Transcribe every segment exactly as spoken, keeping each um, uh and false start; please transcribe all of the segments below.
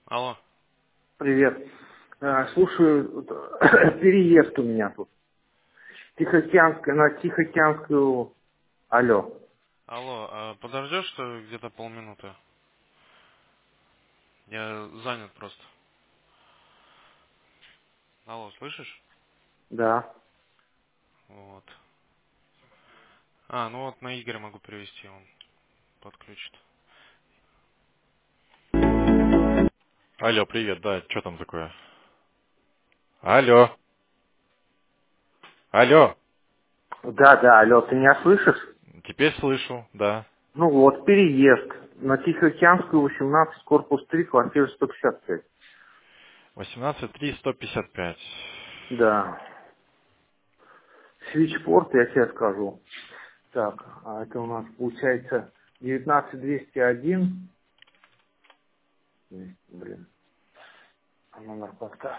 Алло, Привет. А, Слушаю, вот, переезд у меня тут. Тихоокеанская, на Тихоокеанскую... Алло. алло, а подождешь что где-то полминуты? Я занят просто. Алло, слышишь? Да. Вот. А, ну вот на Игоря могу перевести, он подключит. Алло, привет, да, что там такое? Алло, алло, Да, да, алло, ты меня слышишь? теперь слышу, да. Ну вот, переезд. На Тихоокеанскую восемнадцать, корпус три, квартира сто пятьдесят пять. восемнадцать три сто пятьдесят пять. Да. Свитчпорт, я тебе скажу. Так, а это у нас получается девятнадцать двести один. Блин, а номер порта.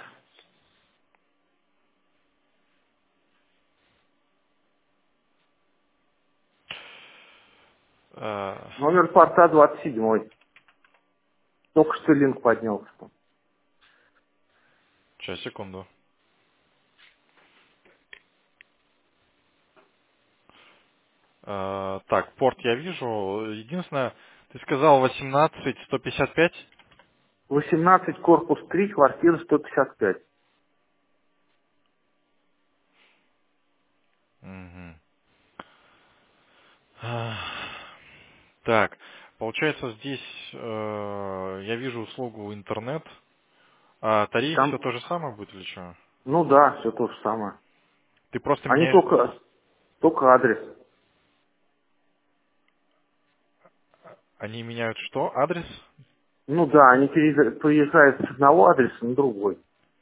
А, Номер порта двадцать семь. Только что линк поднялся. сейчас, секунду. А, так, порт я вижу. Единственное, ты сказал восемнадцать сто пятьдесят пять? восемнадцать, корпус три, квартира сто пятьдесят пять. Угу. Так, получается здесь э, я вижу услугу интернет, а тариф все Там, то же самое будет или что? ну да, все то же самое. Ты просто Они меняешь, только, только адрес. они меняют что? Адрес? Ну да, они переезжают переезжают с одного адреса на другой.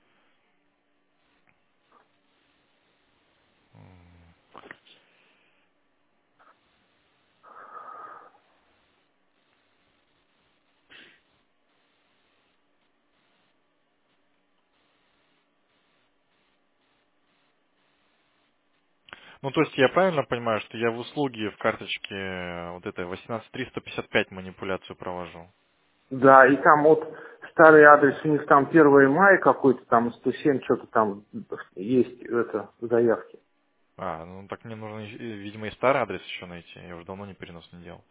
Ну то есть я правильно понимаю, что я в услуге в карточке э, вот этой восемнадцать триста пятьдесят пять манипуляцию провожу? Да, и там вот старый адрес, у них там первое мая какой-то, там сто семь, что-то там есть это, в заявке. А, ну так мне нужно, э, видимо, и старый адрес еще найти. Я уже давно не перенос не делал.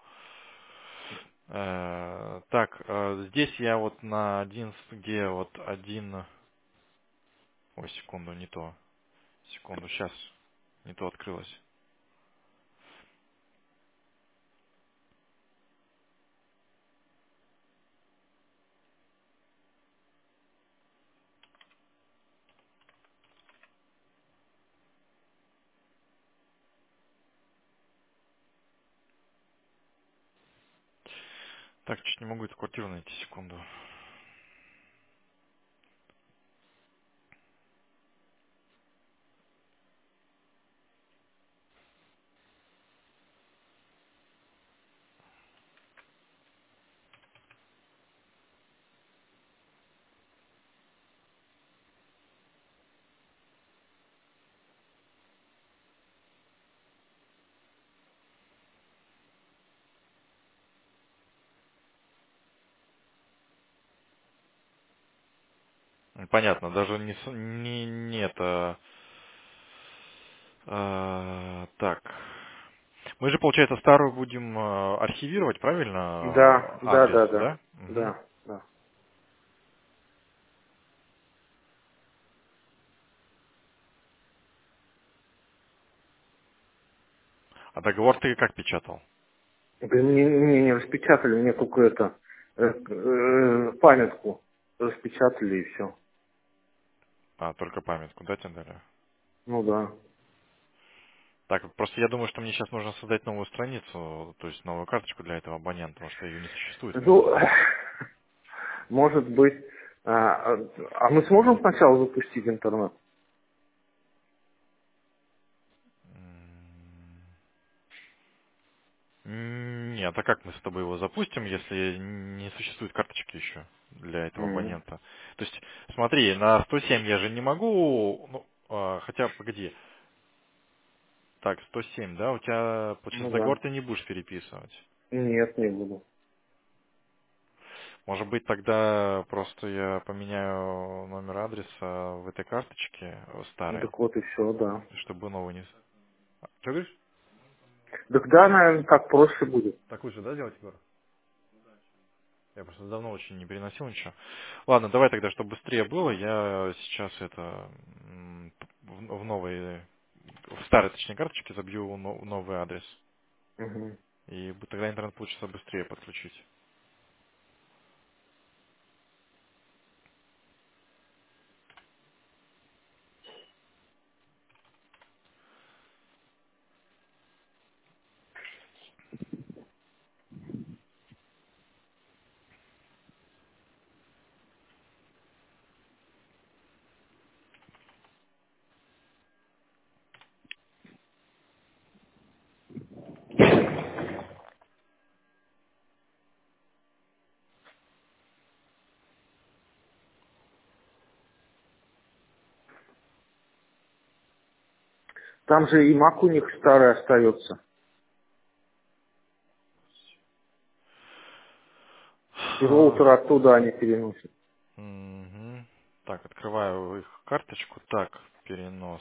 Э, так, э, здесь я вот на один, где вот один... Ой, секунду, не то. Секунду, сейчас. Не то открылось. Так, чуть не могу эту квартиру найти, секунду. М, Понятно, даже не, с- не, не это... а, так. Мы же, получается, старую будем э, архивировать, правильно? Да, э, да, Адрес, да, да, да? Мгм. да, да. А договор ты как печатал? Да Мне, мне не распечатали, мне только это, э, э, памятку распечатали и все. А, только памятку, да, тебе дали? Ну да. Так, просто я думаю, что мне сейчас нужно создать новую страницу, то есть новую карточку для этого абонента, потому что ее не существует, как Ну, бы. может быть, а, а а мы сможем сначала запустить интернет? М, Нет, а как мы с тобой его запустим, если не существует карточки еще для этого М. абонента? То есть, смотри, на сто семь я же не могу, ну, а, хотя, погоди, так, сто семь, да, у тебя, Ну получается, да. договор ты не будешь переписывать. Нет, не буду. Может быть, тогда просто я поменяю номер адреса в этой карточке э, Ну, старой, так вот и все, да. чтобы новый не... Что говоришь? Так да, наверное, так проще будет. Так лучше, да, делать, Егор? Я просто давно очень не переносил ничего. Ладно, давай тогда, чтобы быстрее было, я сейчас это м, в в новой, в старой, точнее, карточке забью но- новый адрес. Мгм. И бу- тогда интернет получится быстрее подключить. Там же и Mac у них старый остается. И А, роутер оттуда они переносят. мгм. Так, открываю их карточку. Так, перенос.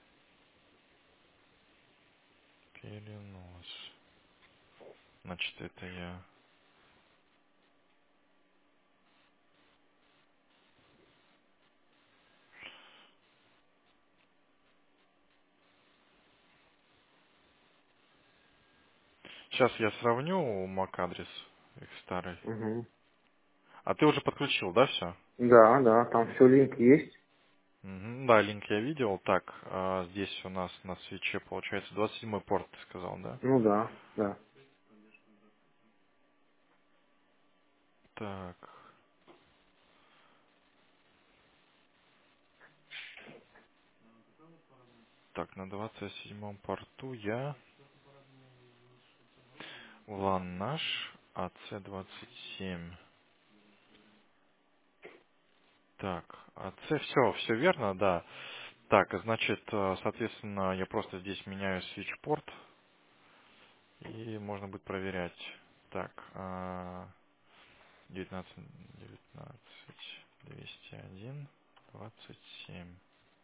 Перенос. Значит, это я... Сейчас я сравню мак адрес их старый. Мгм. А ты уже подключил, да, все? Да, да, там все линк есть. Мгм. Да, линк я видел. Так, а, здесь у нас на свече получается двадцать седьмой порт, ты сказал, да? Ну да, да. Так, так, на двадцать седьмом порту я лан наш а це двадцать семь. Так, а це все, все верно, да. Так, значит, э, соответственно, я просто здесь меняю switch порт и можно будет проверять. Так, а, девятнадцать, девятнадцать, двести один, двадцать семь.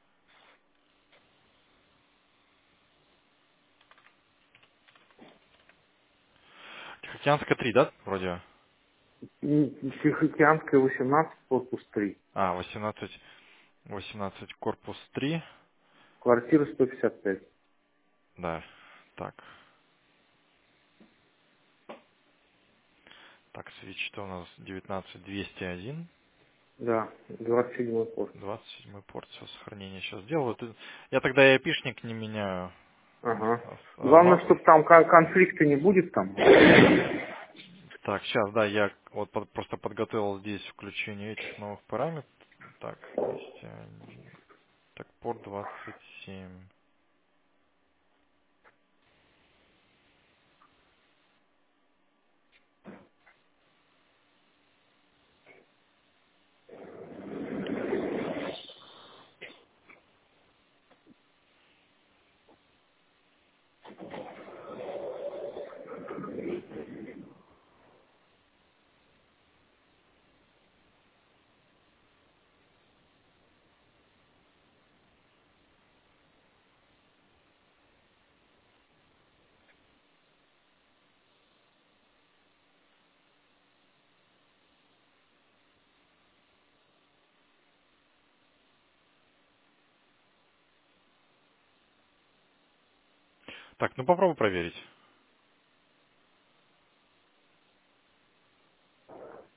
Тихоокеанская три, да, вроде? И Тихоокеанская восемнадцать, корпус три. А, восемнадцать, восемнадцать, корпус три. Квартира сто пятьдесят пять. Да, так. Так, switch-то у нас девятнадцать, двести один. Да, двадцать седьмой порт. двадцать седьмой порт, все, сохранение сейчас сделаю. Ты- Я тогда и айпишник не меняю. Ага. А, а, Главное, ма- чтобы там кон- конфликта не будет там. Так, сейчас, да, я вот под- просто подготовил здесь включение этих новых параметров. Так, двести один. Так, порт двадцать семь. Так, ну попробуй проверить.